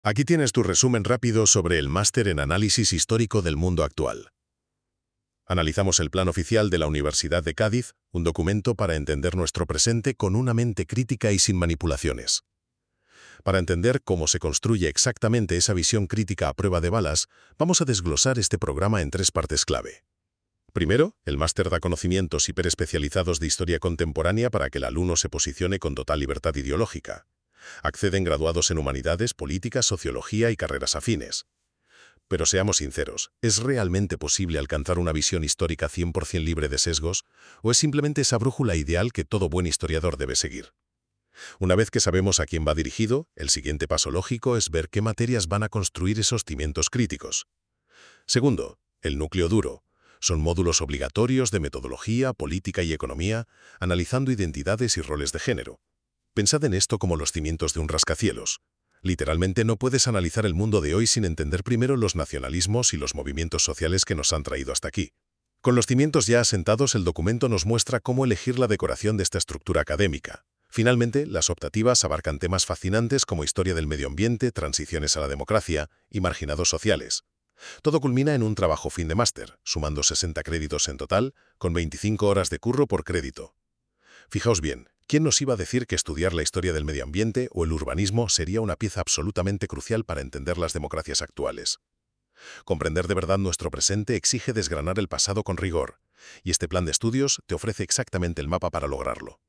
Aquí tienes tu resumen rápido sobre el Máster en Análisis Histórico del Mundo Actual. Analizamos el Plan Oficial de la Universidad de Cádiz, un documento para entender nuestro presente con una mente crítica y sin manipulaciones. Para entender cómo se construye exactamente esa visión crítica a prueba de balas, vamos a desglosar este programa en 3 partes clave. Primero, el máster da conocimientos hiperespecializados de historia contemporánea para que el alumno se posicione con total libertad ideológica. Acceden graduados en humanidades, política, sociología y carreras afines. Pero seamos sinceros, ¿es realmente posible alcanzar una visión histórica 100% libre de sesgos? ¿O es simplemente esa brújula ideal que todo buen historiador debe seguir? Una vez que sabemos a quién va dirigido, el siguiente paso lógico es ver qué materias van a construir esos cimientos críticos. Segundo, el núcleo duro. Son módulos obligatorios de metodología, política y economía, analizando identidades y roles de género. Pensad en esto como los cimientos de un rascacielos. Literalmente no puedes analizar el mundo de hoy sin entender primero los nacionalismos y los movimientos sociales que nos han traído hasta aquí. Con los cimientos ya asentados, el documento nos muestra cómo elegir la decoración de esta estructura académica. Finalmente, las optativas abarcan temas fascinantes como historia del medio ambiente, transiciones a la democracia y marginados sociales. Todo culmina en un trabajo fin de máster, sumando 60 créditos en total, con 25 horas de curro por crédito. Fijaos bien, ¿quién nos iba a decir que estudiar la historia del medio ambiente o el urbanismo sería una pieza absolutamente crucial para entender las democracias actuales? Comprender de verdad nuestro presente exige desgranar el pasado con rigor, y este plan de estudios te ofrece exactamente el mapa para lograrlo.